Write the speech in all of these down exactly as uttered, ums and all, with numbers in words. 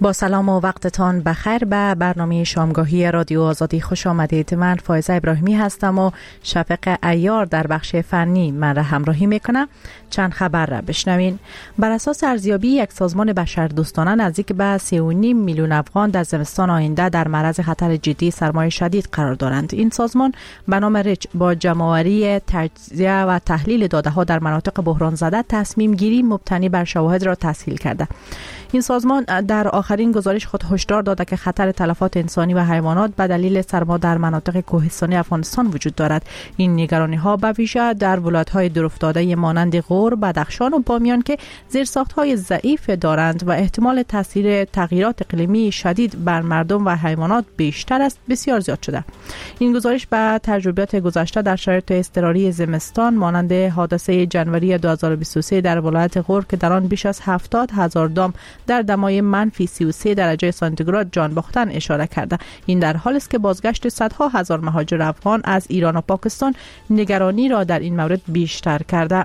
با سلام و وقتتان بخیر به برنامه شامگاهی رادیو آزادی خوش آمدید. من فایزه ابراهیمی هستم و شفق عیار در بخش فنی من را همراهی میکنم. چند خبر را بشنوین. بر اساس ارزیابی یک سازمان بشردوستانه نزدیک به سه و نیم میلیون افغان در زمستان آینده در معرض خطر جدی سرمایه شدید قرار دارند. این سازمان به نام ریچ با جمع‌آوری، تجزیه و تحلیل داده ها در مناطق بحران زده تصمیم گیری مبتنی بر شواهد را تسهیل کرده. این سازمان در آخرین گزارش خود هشدار داده که خطر تلفات انسانی و حیوانات به دلیل سرما در مناطق کوهستانی افغانستان وجود دارد. این نگرانی ها به ویژه در ولایت‌های دورافتاده مانند غور، بدخشان و بامیان که زیرساخت‌های ضعیف دارند و احتمال تاثیر تغییرات اقلیمی شدید بر مردم و حیوانات بیشتر است بسیار زیاد شده. این گزارش به تجربیات گذشته در شرایط اضطراری زمستان مانند حادثه جنوری دو هزار و بیست و سه در ولایت غور که در آن بیش از هفتاد هزار دام در دمای منفی سی و سه درجه سانتیگراد جان باختن اشاره کرده. این در حالی است که بازگشت صدها هزار مهاجر افغان از ایران و پاکستان نگرانی را در این مورد بیشتر کرده.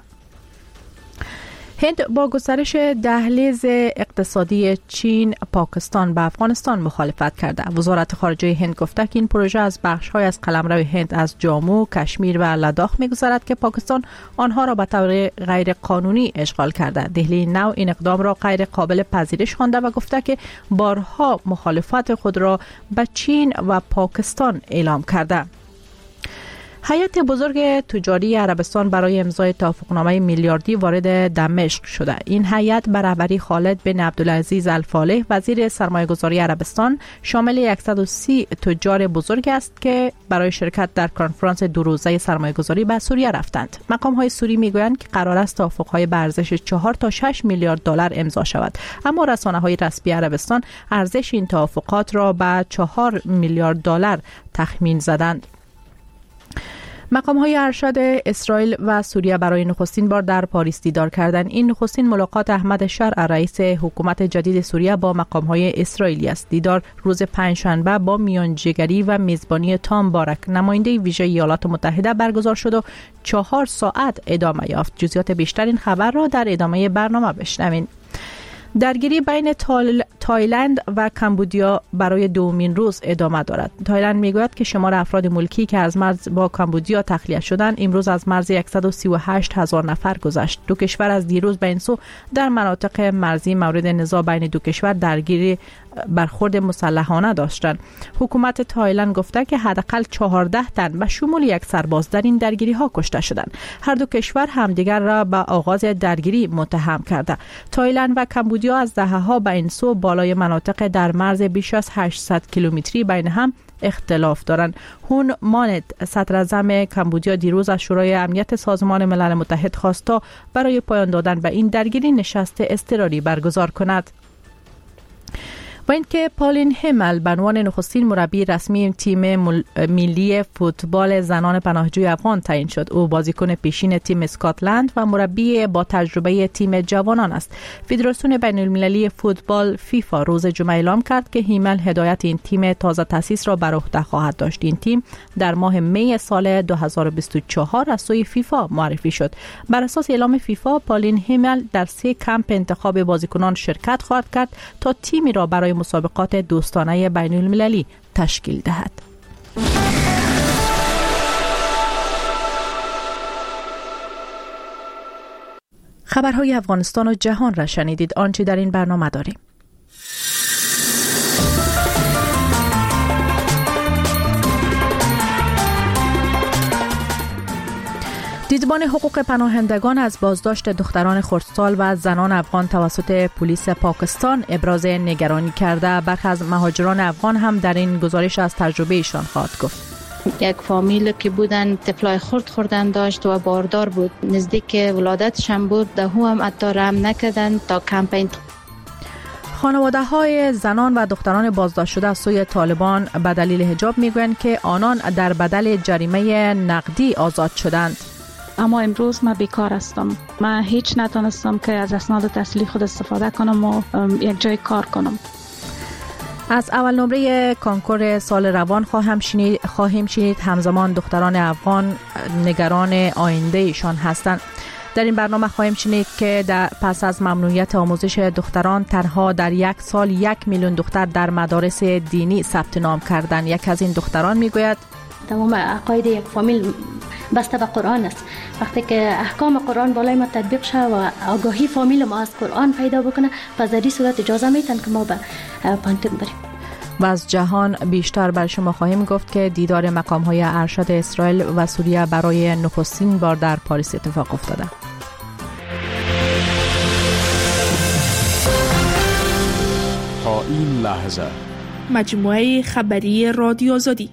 هند با گسترش دهلیز اقتصادی چین، پاکستان به افغانستان مخالفت کرده. وزارت خارجه هند گفته که این پروژه از بخش‌های از قلمرو هند از جامو، کشمیر و لداخ می‌گذرد که پاکستان آنها را به طور غیر قانونی اشغال کرده. دهلی نو این اقدام را غیر قابل پذیرش خوانده و گفته که بارها مخالفت خود را به چین و پاکستان اعلام کرده. هیئت بزرگ تجاری عربستان برای امضای توافقنامه میلیاردی وارد دمشق شده. این هیئت به رهبری خالد بن عبدالعزیز الفالح وزیر سرمایه‌گذاری عربستان شامل صد و سی تجار بزرگ است که برای شرکت در کنفرانس دو روزه سرمایه‌گذاری به سوریه رفتند. مقام‌های سوری میگویند که قرار است توافق‌های به ارزش چهار تا شش میلیارد دلار امضا شود، اما رسانه‌های رسمی عربستان ارزش این توافقات را به چهار میلیارد دلار تخمین زدند. مقام‌های ارشد اسرائیل و سوریه برای نخستین بار در پاریس دیدار کردند. این نخستین ملاقات احمد شرع رئیس حکومت جدید سوریه با مقام‌های اسرائیلی است. دیدار روز پنجشنبه با میانجیگری و میزبانی تام بارک نماینده ویژه ایالات متحده برگزار شد و چهار ساعت ادامه یافت. جزئیات بیشتر این خبر را در ادامه برنامه بشنوید. درگیری بین تایلند و کمبودیا برای دومین روز ادامه دارد. تایلند میگوید که شمار افراد ملکی که از مرز با کمبودیا تخلیه شدند امروز از مرز صد و سی و هشت هزار نفر گذشت. دو کشور از دیروز به این سو در مناطق مرزی مورد نزاع بین دو کشور درگیری برخورد مسلحانه داشتند. حکومت تایلند گفته که حداقل چهارده تن به شمول یک سرباز در این درگیری ها کشته شدند. هر دو کشور همدیگر را به آغاز درگیری متهم کرده. تایلند و کمبودیا از دهه‌ها به این سو بالای مناطق در مرز بیش از هشتصد کیلومتری بین هم اختلاف دارند. هون مانت صدراعظم کمبودیا دیروز از شورای امنیت سازمان ملل متحد خواست تا برای پایان دادن به این درگیری نشست اضطراری برگزار کند. و اینکه پالین همل به عنوان نخستین مربی رسمی تیم ملی فوتبال زنان پناهجوی افغان تعیین شد. او بازیکن پیشین تیم اسکاتلند و مربی با تجربه تیم جوانان است. فدراسیون بین المللی فوتبال فیفا روز جمعه اعلام کرد که همل هدایت این تیم تازه تأسیس را بر عهده خواهد داشت. این تیم در ماه می سال دو هزار و بیست و چهار از سوی فیفا معرفی شد. بر اساس اعلام فیفا پالین همل در سه کمپ انتخاب بازیکنان شرکت خواهد کرد تا تیمی را برای مسابقات دوستانه بین المللی تشکیل دهد. خبرهای افغانستان و جهان را شنیدید. آنچه در این برنامه داریم. دیدبان حقوق پناهندگان از بازداشت دختران خردسال و زنان افغان توسط پلیس پاکستان ابراز نگرانی کرده. برخی از مهاجران افغان هم در این گزارش از تجربه ایشان خواهد گفت. یک فامیل که بودن طفلای خرد خوردن داشت و باردار بود، نزدیک ولادتشان بود، ده هم حتی رحم نکردن تا کمپین. خانواده های زنان و دختران بازداشت شده از سوی طالبان به دلیل حجاب میگویند که آنان در بدل جریمه نقدی آزاد شدند. اما امروز من بیکار هستم. من هیچ نتونستم که از اسناد تحصیلی خود استفاده کنم و یک جای کار کنم. از اول نمره کنکور سال روان خواهم شنید خواهیم شنید همزمان دختران افغان نگران آینده ایشان هستند. در این برنامه خواهیم شنید که در پس از ممنوعیت آموزش دختران تنها در یک سال یک میلیون دختر در مدارس دینی ثبت نام کردند. یک از این دختران میگوید تمام عقاید یک فامیل بسته به قرآن است. وقتی که احکام قرآن بالای ما تطبیق شه و آگاهی فامیل ما از قرآن پیدا بکنه، پس در این صورت اجازه میتن که ما به پانتون بریم. و از جهان بیشتر بر شما خواهیم گفت که دیدار مقام‌های ارشد اسرائیل و سوریه برای نخستین بار در پاریس اتفاق افتاده. تا این لحظه مجموعه خبری رادیو آزادی.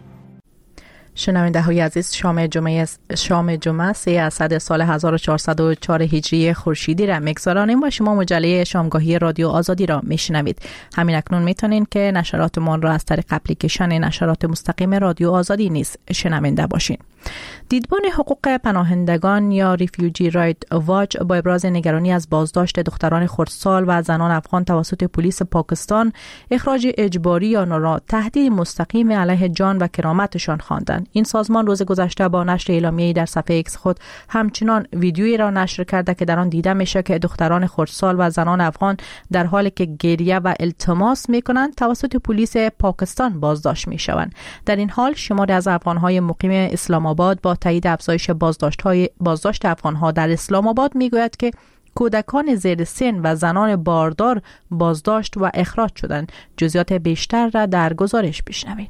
شنونده های عزیز، شام جمعه شام جمعه سه اسد سال هزار و چهارصد و چهار هجری خورشیدی را میگذرانیم و شما مجله شامگاهی رادیو آزادی را میشنوید. همین اکنون میتونین که نشراتمان را از طریق اپلیکیشن نشرات مستقیم رادیو آزادی نیز شنونده باشین. دیدبان حقوق پناهندگان یا ریفیوجی رایت واچ با ابراز نگرانی از بازداشت دختران خردسال و زنان افغان توسط پلیس پاکستان، اخراج اجباری آنها را تهدید مستقیم علیه جان و کرامتشان خواندند. این سازمان روز گذشته با نشر اعلامیه‌ای در صفحه ایکس خود همچنان ویدیویی را نشر کرده که در آن دیده میشه که دختران خردسال و زنان افغان در حالی که گریه و التماس میکنند توسط پلیس پاکستان بازداشت میشوند. در این حال شماری از افغان‌های مقیم اسلام آباد با تایید افزایش بازداشت‌های بازداشت افغان‌ها در اسلام آباد میگوید که کودکان زیر سن و زنان باردار بازداشت و اخراج شدند. جزئیات بیشتر را در گزارش بشنوید.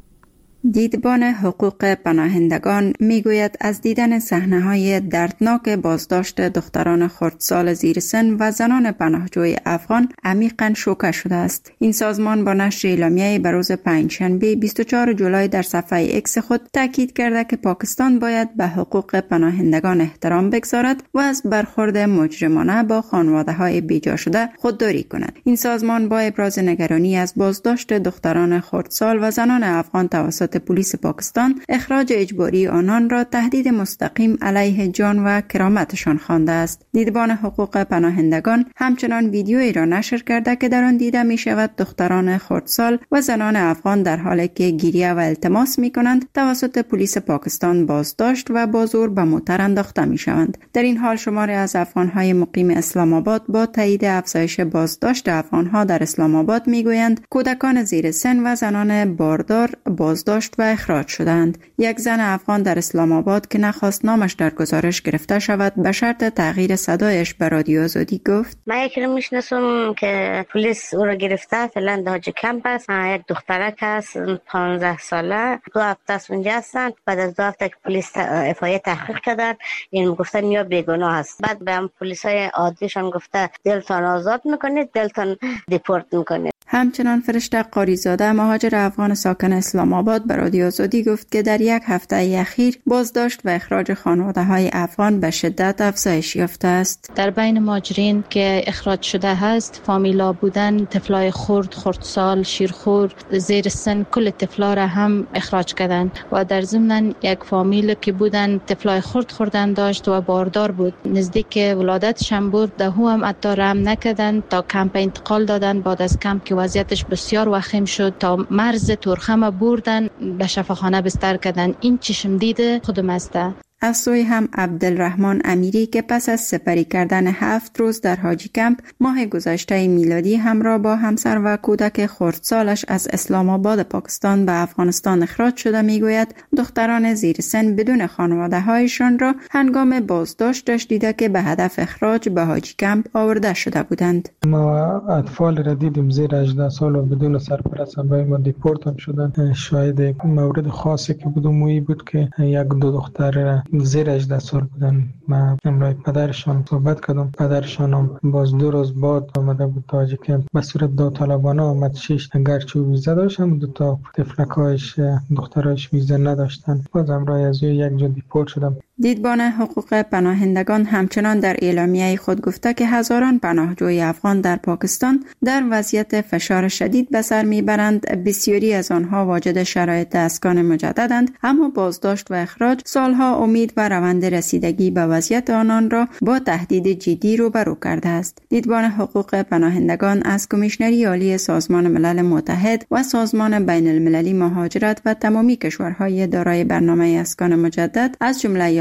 دیدبان حقوق پناهندگان میگوید از دیدن صحنه‌های دردناک بازداشت دختران خردسال زیر سن و زنان پناهجوی افغان عمیقاً شوکه شده است. این سازمان با نشر اعلامیه‌ای به روز پنجشنبه بیست و چهارم جولای در صفحه ایکس خود تاکید کرده که پاکستان باید به حقوق پناهندگان احترام بگذارد و از برخورد مجرمانه با خانواده‌های بیجا شده خودداری کند. این سازمان با ابراز نگرانی از بازداشت دختران خردسال و زنان افغان توسط پلیس پاکستان، اخراج اجباری آنان را تهدید مستقیم علیه جان و کرامتشان خوانده است. دیدبان حقوق پناهندگان همچنان ویدیویی را نشر کرده که در آن دیده می شود دختران خردسال و زنان افغان در حالی که گریه و التماس می کنند توسط پلیس پاکستان بازداشت و با زور به موتر انداخته می شوند. در این حال شماری از افغان‌های مقیم اسلام آباد با تایید افزایش بازداشت افغان‌ها در اسلام آباد می گویند کودکان زیر سن و زنان باردار بازداشت و اخراج شدند. یک زن افغان در اسلام آباد که نخواست نامش در گزارش گرفته شود به شرط تغییر صدایش به رادیو آزادی گفت: من یک رو میشناسم که پلیس او را گرفته، فعلا در حاج کمپ است. یک دخترک است پانزده ساله، دو هفته است اونجا هستن. بعد از دو هفته که پلیس اف آی تحقیق کردن، این گفتن یا بیگناه است. بعد به هم پلیسای عادیشان گفته دلتان آزاد میکنید، دلتان دیپورت میکنید. همچنان فرشته قاریزاده مهاجر افغان ساکن اسلام آباد به رادیو آزادی گفت که در یک هفته اخیر بازداشت و اخراج خانواده‌های افغان به شدت افزایش یافته است. در بین مهاجرین که اخراج شده هست، فامیلا بودن، طفلای خرد، خردسال، شیرخور، زیر سن، کل طفلا را هم اخراج کردند و در ضمن یک فامیل که بودن طفلای خرد خوردن داشت و باردار بود، نزدیک ولادتش هم بود، ده هم حتی رحم نکردند تا کمپ انتقال دادن. بعد از کمپ که وضعیتش بسیار وخیم شد تا مرز تورخم بردن به شفاخانه بستر کردن. این چشم دیده خودم است. از سوی هم عبدالرحمن امیری که پس از سپری کردن هفت روز در حاجی کمپ ماه گذشته میلادی همراه با همسر و کودک خردسالش از اسلام آباد پاکستان به افغانستان اخراج شده میگوید دختران زیر سن بدون خانواده هایشان را هنگام بازداشتش دیده که به هدف اخراج به حاجی کمپ آورده شده بودند. ما اطفال را دیدیم زیر هجده سال و بدون سرپرست به ما دیپورت هم شدن. شاید مورد خاصی که بود مویی بود که یک دو دختر زیر هجده سال بودن. من امروز پدرشان صحبت کردم. پدرشان هم باز دو روز بعد آمده بود تاجی که به صورت داوطلبانه آمد. شش گرچه ویزا داشت هم دو تا تفلکایش دخترایش ویزا نداشتن. باز امروز از یک جا دیپورت شدم. دیدبان حقوق پناهندگان همچنان در اعلامیه خود گفته که هزاران پناهجوی افغان در پاکستان در وضعیت فشار شدید به سر میبرند. بسیاری از آنها واجد شرایط اسکان مجددند، اما بازداشت و اخراج سالها امید و روند رسیدگی به وضعیت آنان را با تهدید جدی روبرو کرده است. دیدبان حقوق پناهندگان از کمیشنری عالی سازمان ملل متحد و سازمان بین المللی مهاجرت و تمامی کشورهای دارای برنامه اسکان مجدد از جمله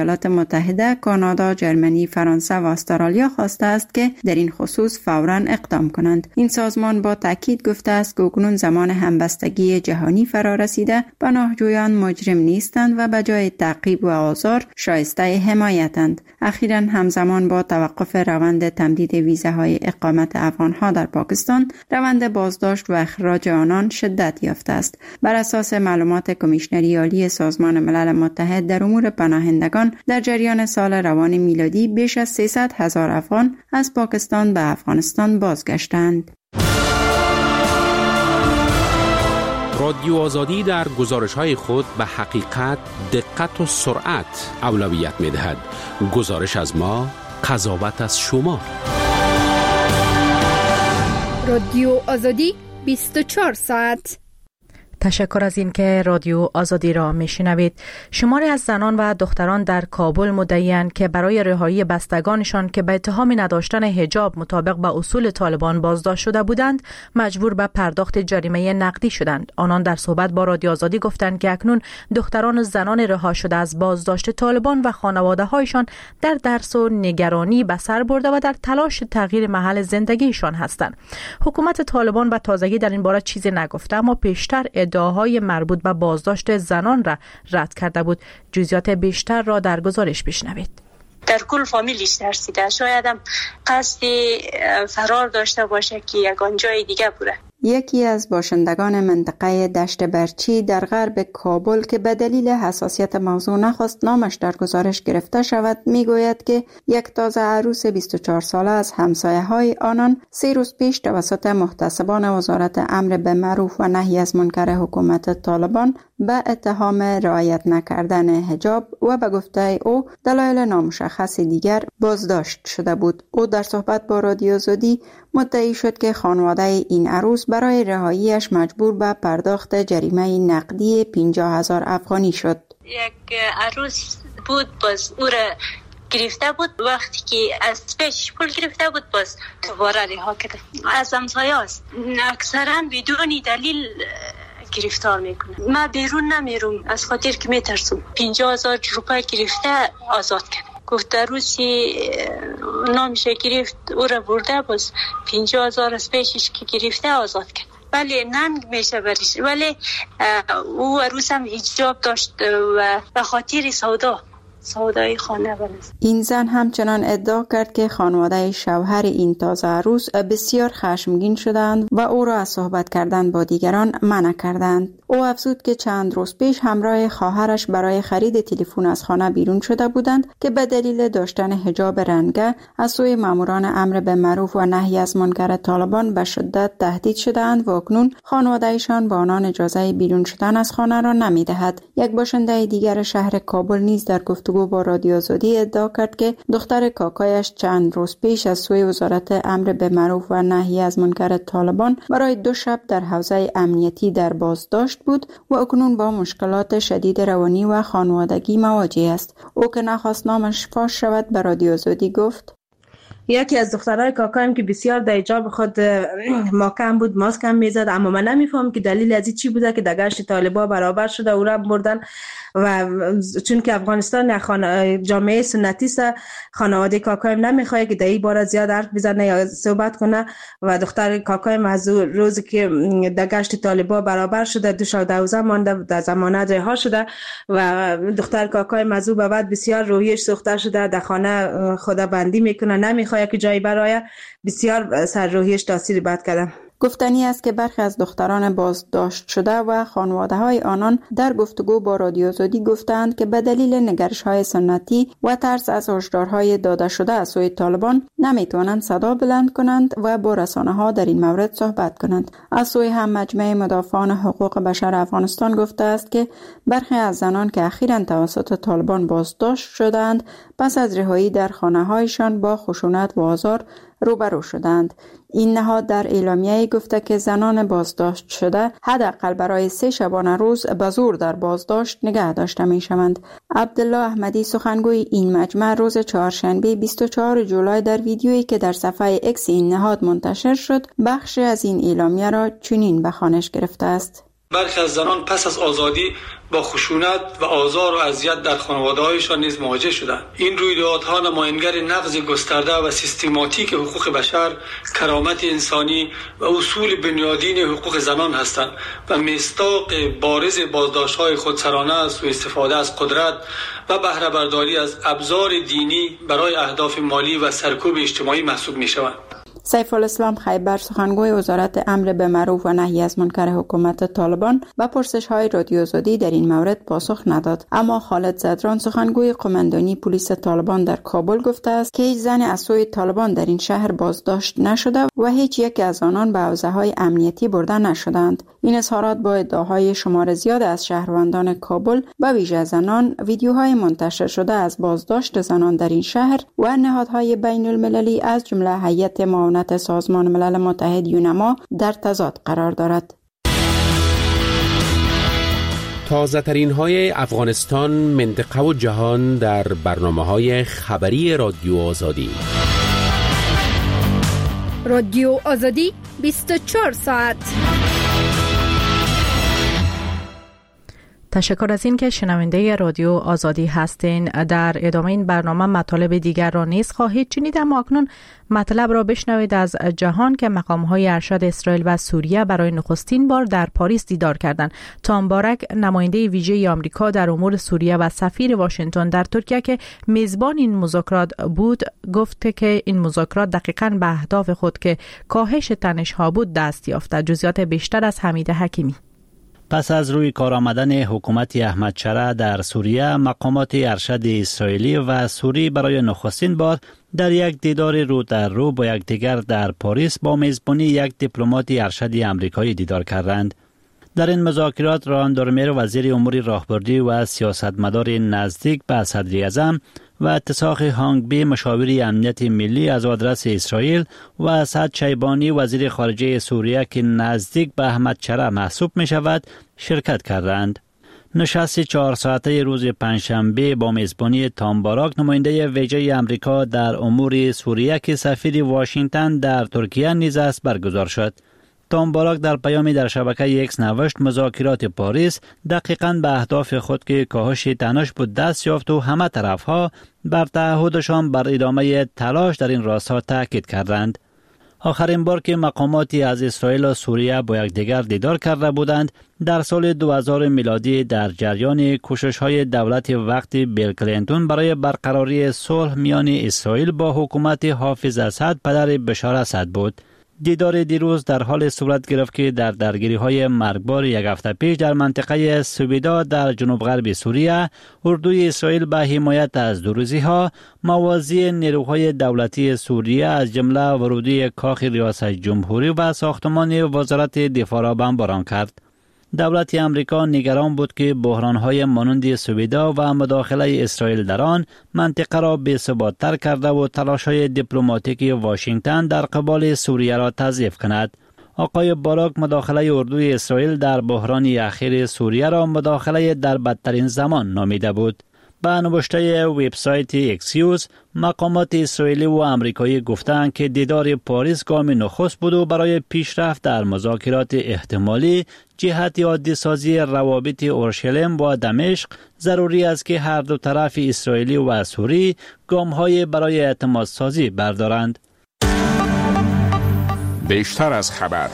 ایالات متحده، کانادا، جرمنی، فرانسه و استرالیا خواسته است که در این خصوص فوراً اقدام کنند. این سازمان با تاکید گفته است که اکنون زمان همبستگی جهانی فرا رسیده، پناهجویان مجرم نیستند و به جای تعقیب و آزار شایسته حمایتند. اخیراً همزمان با توقف روند تمدید ویزاهای اقامت افغانها در پاکستان، روند بازداشت و اخراج آنان شدت یافته است. بر اساس معلومات کمیشنری عالی سازمان ملل متحد در امور پناهندگان، در جریان سال روان میلادی بیش از سیصد هزار افغان از پاکستان به افغانستان بازگشتند. رادیو آزادی در گزارش‌های خود به حقیقت، دقت و سرعت اولویت می‌دهد. گزارش از ما، قضاوت از شما. رادیو آزادی بیست و چهار ساعت. تشکر از این که رادیو آزادی را میشنوید. شماری از زنان و دختران در کابل مدعی‌اند که برای رهایی بستگانشان که به اتهام نداشتن حجاب مطابق با اصول طالبان بازداشت شده بودند، مجبور به پرداخت جریمه نقدی شدند. آنان در صحبت با رادیو آزادی گفتند که اکنون دختران و زنان رها شده از بازداشت طالبان و خانواده‌هایشان در درس و نگرانی به سر برده و در تلاش تغییر محل زندگیشان هستند. حکومت طالبان به تازگی در این باره چیزی نگفته، اما پیشتر ادعاهای مربوط به بازداشت زنان را رد کرده بود. جزئیات بیشتر را در گزارش بشنوید. در کل فامیلش ترسیده، شاید هم قصد فرار داشته باشه که یگان جای دیگه بره. یکی از باشندگان منطقه دشت برچی در غرب کابل که به دلیل حساسیت موضوع نخواست نامش در گزارش گرفته شود، میگوید که یک تازه عروس بیست و چهار ساله از همسایه‌های آنان سه روز پیش توسط محتسبان وزارت امر به معروف و نهی از منکر حکومت طالبان به اتهام رعایت نکردن حجاب و به گفته او دلایل نامشخص دیگر بازداشت شده بود. او در صحبت با رادیو آزادی مدعی شد که خانواده این عروس برای رهاییش مجبور به پرداخت جریمه نقدی پنجاه هزار افغانی شد. یک عروس بود، باز او را گرفته بود، وقتی که از پیش پول گرفته بود باز دوباره رها کرده. از همسایه است، اکثرا بدون دلیل گرفتار میکنه. من بیرون نمیرم از خاطر که میترسم. پنجاه هزار روپای گرفته آزاد کرد. گفت روسی نامشه گرفت، او را برده، باز پنجاه هزار از پیشش که گرفته آزاد کرد. ولی ننگ میشه برش، ولی او عروس هم حجاب داشت و به خاطر سودا سودای خانه بنست. این زن همچنان ادعا کرد که خانواده شوهر این تازه عروس بسیار خشمگین شدند و او را از صحبت کردن با دیگران منع کردند. او افزود که چند روز پیش همراه خواهرش برای خرید تلفن از خانه بیرون شده بودند که به دلیل داشتن حجاب رنگه از سوی ماموران امر به معروف و نهی از منکر طالبان به شدت تهدید شدند و اکنون خانواده‌شان با آنان اجازه بیرون شدن از خانه را نمی‌دهد. یک باشنده دیگر شهر کابل نیز در گفتگو با رادیو آزادی ادعا کرد که دختر کاکایش چند روز پیش از سوی وزارت امر به معروف و نهی از منکر طالبان برای دو شب در حوزه امنیتی در بازداشت بود و اکنون با مشکلات شدید روانی و خانوادگی مواجه است. او که نخواست نامش فاش شود به رادیو آزادی گفت: یکی از دخترای کاکایم که بسیار در حجاب خود محکم بود، ماسک هم میزد، اما من نمیفهم که دلیل از این چی بوده که دگشت طالبا برابر شده او را بردن و چون که افغانستان خان... جامعه سنتی است، خانواده کاکایم نمیخواد که در این باره زیاد حرف بزنه یا صحبت کنه و دختر کاکایم از روزی که دگشت طالبا برابر شده دو شب دوازده مانده در ضمانت رها شده و دختر کاکایم از او به بعد بسیار روحیش سوخته شده، در خانه خدا بندی میکنه، نمیخواد که جایی برای بسیار سر روحیش تاثیر بد کرده. گفتنی است که برخی از دختران بازداشت شده و خانواده‌های آنان در گفتگو با رادیو آزادی گفتند که به دلیل نگرش‌های سنتی و ترس از هشدارهای داده شده از سوی طالبان نمیتوانند صدا بلند کنند و با رسانه‌ها در این مورد صحبت کنند. از سوی هم مجمع مدافعان حقوق بشر افغانستان گفته است که برخی از زنان که اخیراً توسط طالبان بازداشت شدند پس از رهایی در خانه‌هایشان با خشونت و آزار روبرو شدند. این نهاد در اعلامیه گفته که زنان بازداشت شده حداقل برای سه شبانه روز به زور در بازداشت نگه داشته می شوند. عبدالله احمدی سخنگوی این مجمع روز چهارشنبه بیست و چهارم جولای در ویدیویی که در صفحه اکس این نهاد منتشر شد بخشی از این اعلامیه را چنین به خوانش گرفته است: برخی از زنان پس از آزادی با خشونت و آزار و اذیت در خانواده‌هایشان نیز مواجه شدند. این رویدادها نمایانگر نقض گسترده و سیستماتیک حقوق بشر، کرامت انسانی و اصول بنیادین حقوق زنان هستند و مصداق بارز بازداشت‌های خودسرانه، سوء استفاده از قدرت و بهره برداری از ابزار دینی برای اهداف مالی و سرکوب اجتماعی محسوب می‌شوند. سیف الاسلام خیبر، سخنگوی وزارت امر به معروف و نهی از منکر حکومت طالبان، به پرسش‌های رادیو آزادی در این مورد پاسخ نداد. اما خالد زدران، سخنگوی قماندانی پلیس طالبان در کابل، گفته است که هیچ زن از سوی طالبان در این شهر بازداشت نشده و هیچ یک از آنان به حوزه‌های امنیتی برده نشدند. این اظهارات با ادعاهای شمار زیاد از شهروندان کابل به ویژه زنان، ویدیوهای منتشر شده از بازداشت زنان در این شهر و نهادهای بین المللی از جمله هیئت معاونت سازمان ملل متحد یونما در تضاد قرار دارد. تازه ترین های افغانستان، منطقه و جهان در برنامه های خبری رادیو آزادی. رادیو آزادی بیست و چهار ساعت. تشکر از این که شنونده رادیو آزادی هستین. در ادامه این برنامه مطالب دیگر را نیز خواهید شنید، اما اکنون مطلب را بشنوید از جهان که مقام‌های ارشد اسرائیل و سوریه برای نخستین بار در پاریس دیدار کردند. تام بارک، نماینده ویژه آمریکا در امور سوریه و سفیر واشنگتن در ترکیه که میزبان این مذاکرات بود، گفت که این مذاکرات دقیقاً به اهداف خود که کاهش تنش‌ها بود دست یافت. جزئیات بیشتر از حمید حکیمی. پس از روی کار آمدن حکومت احمد شرع در سوریه، مقامات ارشد اسرائیلی و سوری برای نخستین بار در یک دیدار رو در رو با یکدیگر در پاریس با میزبانی یک دیپلمات ارشد آمریکایی دیدار کردند. در این مذاکرات ران دورمیر، وزیر امور راهبردی و سیاستمدار نزدیک به صدر اعظم، و اتساق هانگ بی، مشاور امنیت ملی از آدرس اسرائیل، و اسد شیبانی، وزیر خارجه سوریه که نزدیک به احمد شرع محسوب می شود، شرکت کردند. نشست چهار ساعته روز پنجشنبه با میزبانی تام باراک، نماینده ویژه آمریکا در امور سوریه که سفیر واشنگتن در ترکیه نیز است، برگزار شد. تام باراک در پیامی در شبکه اکس نوشت مذاکرات پاریس دقیقاً به اهداف خود که کاهش تنش بود دست یافت و همه طرفها بر تعهدشان بر ادامه تلاش در این راستا تاکید کردند. آخرین بار که مقاماتی از اسرائیل و سوریه با یکدیگر دیدار کرده بودند در سال دو هزار میلادی در جریان کوشش‌های دولت وقت بیل کلینتون برای برقراری صلح میان اسرائیل با حکومت حافظ اسد پدر بشار اسد بود. دیدار دیروز در حال صورت گرفت که در درگیری‌های مرگبار یک هفته پیش در منطقه سویدا در جنوب غرب سوریه، اردوی اسرائیل به حمایت از دوروزی‌ها موازی نیروهای دولتی سوریه از جمله ورودی کاخ ریاست جمهوری و ساختمان وزارت دفاع را بمباران کرد. دولت امریکا نگران بود که بحران‌های مانند سویدا و مداخله اسرائیل در آن منطقه را بی‌ثبات‌تر کرده و تلاش‌های دیپلماتیک واشنگتن در قبال سوریه را تضعیف کند. آقای باراک مداخله اردوی اسرائیل در بحران اخیر سوریه را مداخله در بدترین زمان نامیده بود. به نوشته وبسایت اکسیوز، مقامات اسرائیلی و آمریکایی گفتند که دیدار پاریس گام نخست بود و برای پیشرفت در مذاکرات احتمالی جهت عادی سازی روابط اورشلیم و دمشق ضروری است که هر دو طرف اسرائیلی و سوری گام‌های برای اعتماد سازی بردارند. بیشتر از خبر.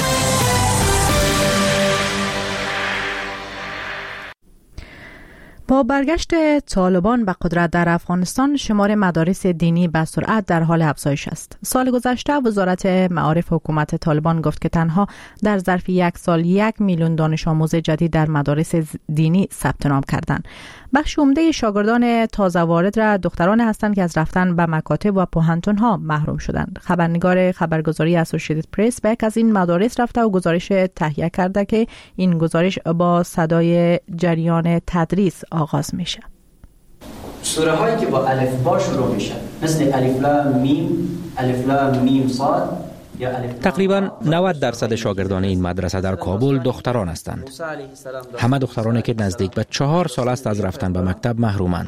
با برگشت طالبان به قدرت در افغانستان، شمار مدارس دینی به سرعت در حال افزایش است. سال گذشته وزارت معارف حکومت طالبان گفت که تنها در ظرف یک سال یک میلیون دانش آموز جدید در مدارس دینی ثبت نام کردند. بخش عمده شاگردان تازه وارد را دختران هستند که از رفتن به مکاتب و پوهنتون‌ها محروم شدند. خبرنگار خبرگزاری اسوسییتد پرس به یک از این مدارس رفته و گزارش تهیه کرده که این گزارش با صدای جریان تدریس آغاز میشه. سوره هایی که با الف با شروع میشن، مثل الف لام میم، الف لام میم صاد. تقریبا نود درصد شاگردان این مدرسه در کابل دختران هستند. همه دخترانی که نزدیک به چهار سال است از رفتن به مکتب محرومند.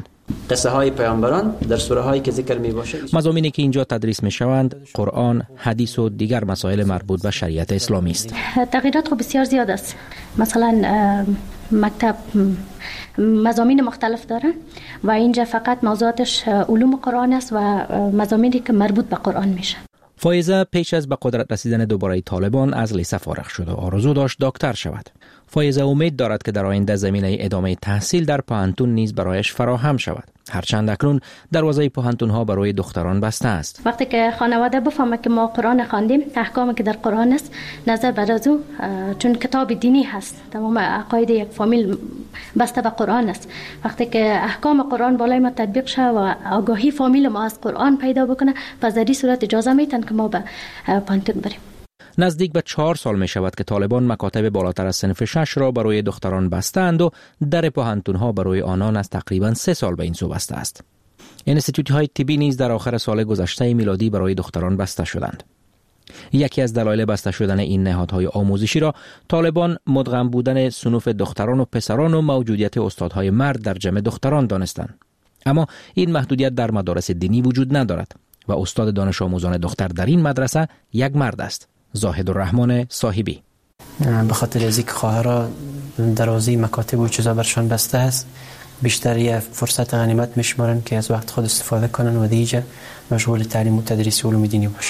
قصه های پیامبران در سوره هایی که ذکر می باشه. مضامینی که اینجا تدریس می شوند قرآن، حدیث و دیگر مسائل مربوط به شریعت اسلامی است. تغییرات خب بسیار زیاد است. مثلا مکتب مضامین مختلف داره و اینجا فقط موضوعاتش علوم قرآن است و مضامینی که مربوط به قرآن میشه. فایزه پیش از به قدرت رسیدن دوباره طالبان از لیسه فارغ شد و آرزو داشت دکتر شود. فایزه امید دارد که در آینده زمینه ادامه تحصیل در پوهنتون نیز برایش فراهم شود. هرچند اکنون دروازه پوهنتون ها برای دختران بسته است. وقتی که خانواده بفهمه که ما قرآن خواندیم، احکامی که در قرآن است، نظر بر از او، چون کتاب دینی هست، تمام عقاید یک فامیل بسته به قرآن است. وقتی که احکام قرآن بالای ما تطبیق شه و آگاهی فامیل ما از قرآن پیدا بکنه، پس در این صورت اجازه میتن که ما به پوهنتون بریم. نزدیک به چهار سال می شود که طالبان مکاتب بالاتر از صنف شش را برای دختران بستند و در پوهنتون ها برای آنان از تقریبا سه سال به این سو بسته است. انستیتوت های طبی نیز در آخر سال گذشته میلادی برای دختران بسته شدند. یکی از دلایل بسته شدن این نهادهای آموزشی را طالبان مدغم بودن صنوف دختران و پسران و موجودیت استادهای مرد در جمع دختران دانستند. اما این محدودیت در مدارس دینی وجود ندارد و استاد دانش آموزان دختر در این مدرسه یک مرد است. زاهد الرحمن صاحبی. به خاطر از اینکه خواهرها دروازه مکاتب و چیزا برشان بسته است، بیشتر یه فرصت غنیمت میشمارن که از وقت خود استفاده کنن و دیگه مشغول تعلیم و تدریس علوم دینی باشن.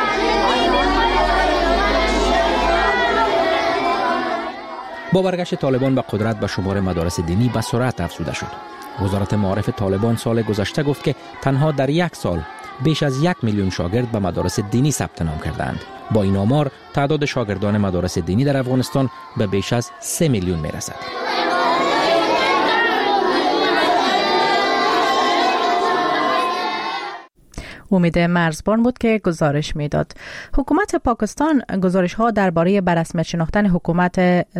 با برگشت طالبان به قدرت به شمار مدارس دینی به سرعت افزوده شد. وزارت معارف طالبان سال گذشته گفت که تنها در یک سال بیش از یک میلیون شاگرد به مدارس دینی ثبت نام کردند. با این آمار تعداد شاگردان مدارس دینی در افغانستان به بیش از سه میلیون می رسد. امید مرزبان بود که گزارش میداد. حکومت پاکستان گزارش ها درباره بررسمیت شناختن حکومت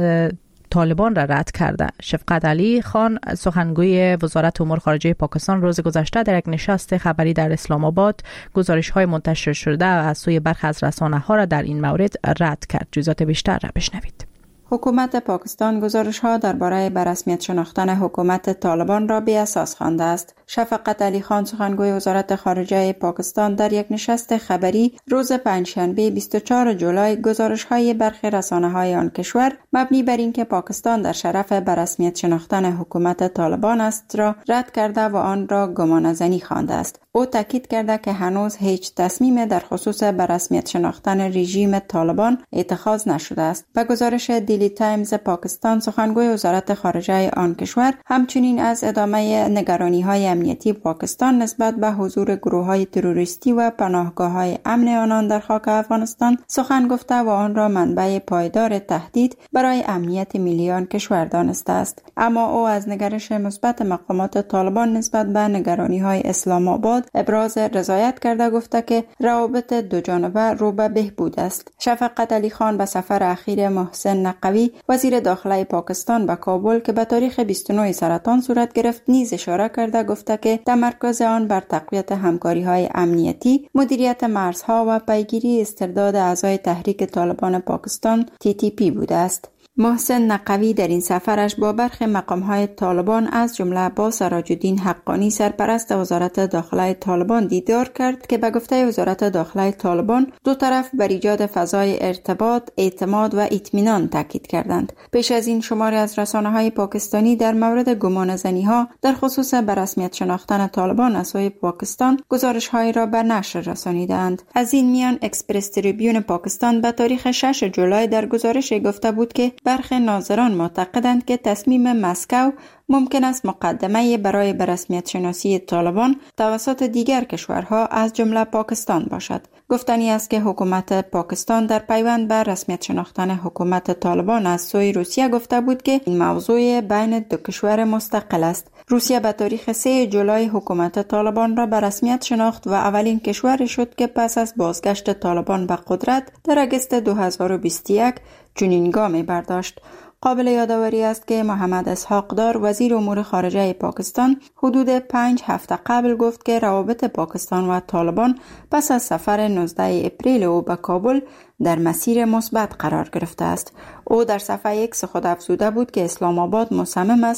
طالبان را رد کرده. شفقت علی خان سخنگوی وزارت امور خارجه پاکستان روز گذشته در یک نشست خبری در اسلام آباد گزارش های منتشر شده از سوی برخی از رسانه ها را در این مورد رد کرد. جزئیات بیشتر را بشنوید. حکومت پاکستان گزارش‌ها درباره بررسمیت شناختن حکومت طالبان را بی اساس خوانده است. شفقت علی خان سخنگوی وزارت خارجه پاکستان در یک نشست خبری روز پنجشنبه بیست و چهارم جولای گزارش‌های برخی رسانه‌های آن کشور مبنی بر اینکه پاکستان در شرف بررسمیت شناختن حکومت طالبان است را رد کرده و آن را گمانه‌زنی خوانده است. او تاکید کرده که هنوز هیچ تصمیم در خصوص بررسمیت شناختن رژیم طالبان اتخاذ نشده است. به گزارش دیلی تایمز پاکستان سخنگوی وزارت خارجه آن کشور همچنین از ادامه نگرانی‌های امنیتی پاکستان نسبت به حضور گروه‌های تروریستی و پناهگاه‌های امن آنان در خاک افغانستان سخن گفته و آن را منبع پایدار تهدید برای امنیت ملی آن کشور دانسته است. اما او از نگرش مثبت مقامات طالبان نسبت به نگرانی‌های اسلام آباد ابراز رضایت کرده گفته که روابط دو جانبه رو به بهبود است. شفقت علی خان به سفر اخیر محسن نقوی وزیر داخله پاکستان به کابل که به تاریخ بیست و نه سرطان صورت گرفت نیز اشاره کرده گفته که تمرکز آن بر تقویت همکاری‌های امنیتی، مدیریت مرزها و پیگیری استرداد اعضای تحریک طالبان پاکستان تی تی پی بوده است. محسن نقوی در این سفرش با برخی مقام‌های طالبان از جمله با سراج الدین حقانی سرپرست وزارت داخله طالبان دیدار کرد که به گفته وزارت داخله طالبان دو طرف بر ایجاد فضای ارتباط، اعتماد و اطمینان تاکید کردند. پیش از این شماری از رسانه‌های پاکستانی در مورد گمانه‌زنی‌ها در خصوص بررسمیت شناختن طالبان از سوی پاکستان گزارش‌هایی را به نشر رسانیدند. از این میان اکسپرس تریبیون پاکستان به تاریخ ششم جولای در گزارش گفته بود که برخی ناظران معتقدند که تصمیم مسکو ممکن است مقدمه برای بررسمیت شناسی طالبان توسط دیگر کشورها از جمله پاکستان باشد. گفتنی است که حکومت پاکستان در پیوند به رسمیت شناختن حکومت طالبان از سوی روسیه گفته بود که این موضوع بین دو کشور مستقل است. روسیه به تاریخ سوم جولای حکومت طالبان را به رسمیت شناخت و اولین کشوری شد که پس از بازگشت طالبان به قدرت در اگست دو هزار و بیست و یک چنین گامی برداشت. قابل یادآوری است که محمد اسحاق دار وزیر امور خارجه پاکستان حدود پنج هفته قبل گفت که روابط پاکستان و طالبان پس از سفر نوزدهم اپریل او به کابل در مسیر مثبت قرار گرفته است. او در صفحه ایکس خود افزوده بود که اسلام آباد مصمم است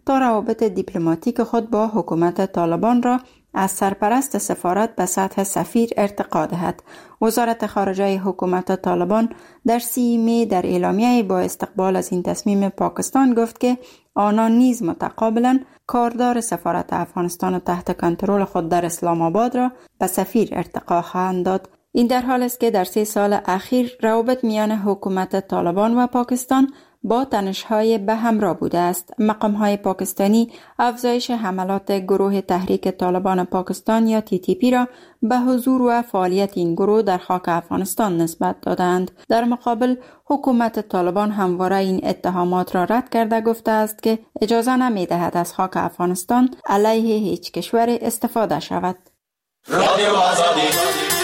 تا روابط دیپلماتیک خود با حکومت طالبان را از سرپرست سفارت به سطح سفیر ارتقا دهد. وزارت خارجه حکومت طالبان در سی می در اعلامیه با استقبال از این تصمیم پاکستان گفت که آنان نیز متقابلا کاردار سفارت افغانستان تحت کنترل خود در اسلام آباد را به سفیر ارتقا خواهند داد. این در حال است که در سه سال اخیر روابط میان حکومت طالبان و پاکستان با تنش‌های به همراه بوده است. مقام‌های پاکستانی افزایش حملات گروه تحریک طالبان پاکستان یا تی تی پی را به حضور و فعالیت این گروه در خاک افغانستان نسبت دادند. در مقابل حکومت طالبان همواره این اتهامات را رد کرده گفته است که اجازه نمی‌دهد از خاک افغانستان علیه هیچ کشور استفاده شود. رادیو آزادی.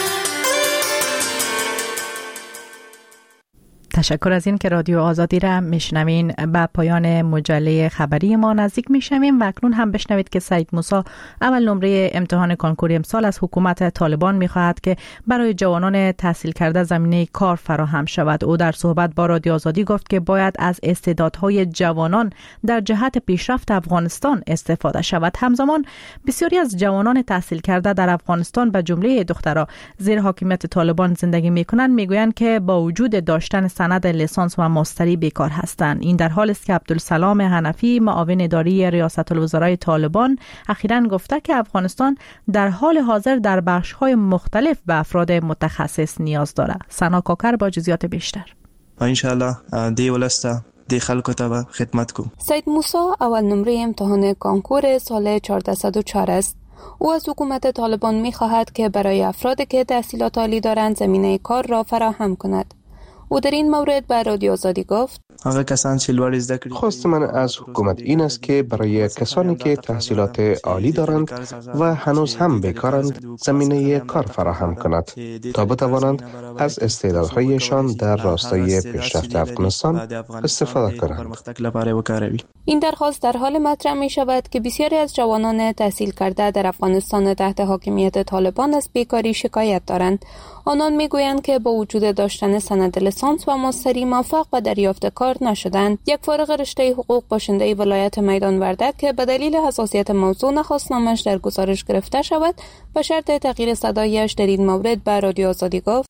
تشکر از این که رادیو آزادی را میشنوین. به پایان مجله خبری ما نزدیک میشویم و اکنون هم بشنوید که سعید موسی اول نمره امتحان کنکور امسال از حکومت طالبان میخواهد که برای جوانان تحصیل کرده زمینه کار فراهم شود. او در صحبت با رادیو آزادی گفت که باید از استعدادهای جوانان در جهت پیشرفت افغانستان استفاده شود. همزمان بسیاری از جوانان تحصیل کرده در افغانستان به جمله دخترها زیر حاکمیت طالبان زندگی میکنند میگویند که با وجود داشتن سند لیسانس و ماستری بیکار هستند. این در حال است که عبدالسلام حنفی معاون اداری ریاست الوزرای طالبان اخیراً گفته که افغانستان در حال حاضر در بخش‌های مختلف به افراد متخصص نیاز دارد. سنا کاکر با جزئیات بیشتر. ان شاء الله دی ولسته دی خلکو ته خدمت کوم. سید موسی اول نمره امتحان کنکور سال چهارصد و چهار است. او از حکومت طالبان می‌خواهد که برای افرادی که تحصیلات عالی دارند زمینه کار را فراهم کند. او در این مورد به رادیو آزادی گفت: خواست من از حکومت این است که برای کسانی که تحصیلات عالی دارند و هنوز هم بیکارند زمینه کار فراهم کند تا بتوانند از استعدادهایشان در راستای پیشرفت افغانستان استفاده کنند. این درخواست در حال مطرح می شود که بسیاری از جوانان تحصیل کرده در افغانستان تحت حاکمیت طالبان از بیکاری شکایت دارند. آنان می گویند که با وجود داشتن سند لیسانس و ماستری موفق به دریافت کار نشدند. یک فارغ رشته حقوق باشنده ولایت میدان وردک که به دلیل حساسیت موضوع نخواست نامش در گزارش گرفته شود به شرط تغییر صدایش در این مورد به رادیو آزادی گفت: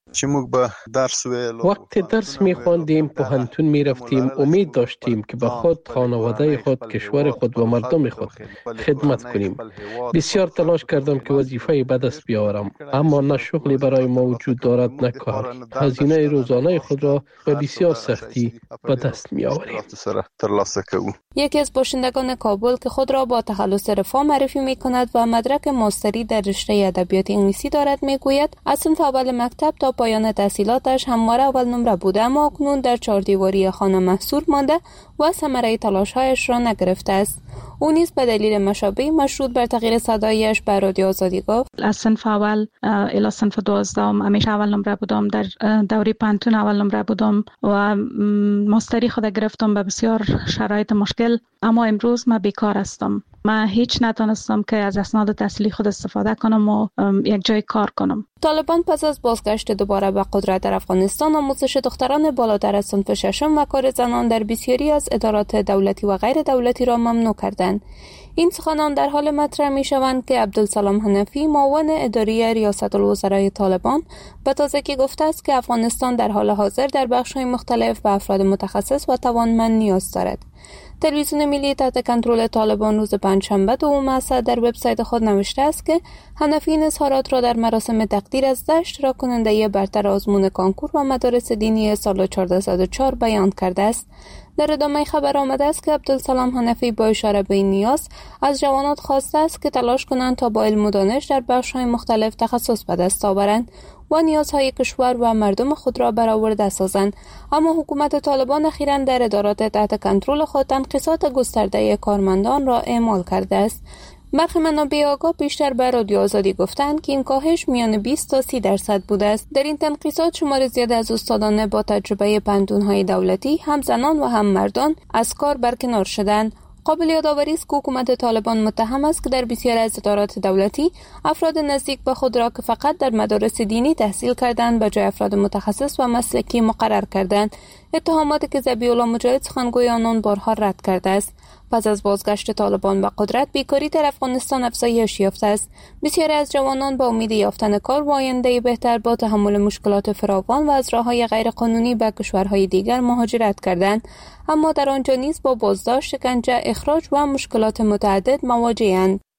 وقتی درس می خواندیم پوهنتون می رفتیم امید داشتیم که به خود، خانواده خود، کشور خود و مردم خود خدمت کنیم. بسیار تلاش کردم که وظیفه به دست بیاورم، اما نه شغلی برای ما وجود دارد نه کار. هزینه روزانه خود را به بسیار سختی به دست می آوریم. یکی از باشندگان کابل که خود را با تخلص رفاه معرفی می کند و مدرک ماستری در رشته ادبیات انگلیسی دارد می گوید از صنف اول مکتب تا پایان تحصیلاتش همواره اول نمره بوده اما اکنون در چهاردیواری خانه محصور مانده و ثمره تلاش‌هایش را نگرفته است. او نیز به دلیل مشابه مشروط بر تغییر صدایش به رادیو آزادی گفت: از صنف اول الی صنف دوازدهم همیشه اول نمره بودم، در دوره پانتون اول نمره بودم و ماستری خود گرفتم به بسیار شرایط مشکل، اما امروز من بیکار هستم. من هیچ نتونستم که از اسناد تحصیلی خود استفاده کنم و یک جای کار کنم. طالبان پس از بازگشت دوباره به قدرت در افغانستان آموزش دختران بالاتر از صنف ششم و کار زنان در بسیاری از ادارات دولتی و غیر دولتی را ممنوع کردند. این سخنان در حال مطرح می شوند که عبدالسلام حنفی معاون اداری ریاست الوزرای طالبان به تازگی گفته است که افغانستان در حال حاضر در بخش‌های مختلف به افراد متخصص و توانمند نیاز دارد. تلویزیون ملی تحت کنترل طالبان روز پنجشنبه دوم اسد در وبسایت خود نوشته است که حنفی این اظهارات را در مراسم تقدیر از ده اشتراک کننده برتر آزمون کنکور و مدارس دینی سال چهارصد و چهار بیان کرده است. در ادامه خبر آمده است که عبدالسلام حنفی با اشاره به این نیاز از جوانات خواسته است که تلاش کنند تا با علم و دانش در بخش‌های مختلف تخصص به دست آورند و نیازهای کشور و مردم خود را برآورده سازند. اما حکومت طالبان اخیراً در ادارات تحت کنترل خود تنقیصات گسترده کارمندان را اعمال کرده است. برخی منابع آگاه بیشتر به رادیو آزادی گفتند که این کاهش میان بیست تا سی درصد بوده است. در این تنقیصات شمار زیاد از استادان با تجربه پنتون‌های دولتی، هم زنان و هم مردان، از کار برکنار شدند. قابل یادآوری است که حکومت طالبان متهم است که در بسیاری از ادارات دولتی افراد نزدیک به خود را که فقط در مدارس دینی تحصیل کردند به جای افراد متخصص و مسلکی مقرر کردند. اتهاماتی که ذبیح الله مجاهد سخنگوی آنان بارها رد کرده است. پس از بازگشت طالبان به قدرت، بیکاری در افغانستان افزایش یافته است. بسیاری از جوانان با امید یافتن کار و آینده بهتر با تحمل مشکلات فراوان و از راه‌های غیرقانونی به کشورهای دیگر مهاجرت کردند، اما در آنجا نیز با بازداشت، شکنجه، اخراج و مشکلات متعدد مواجه‌اند.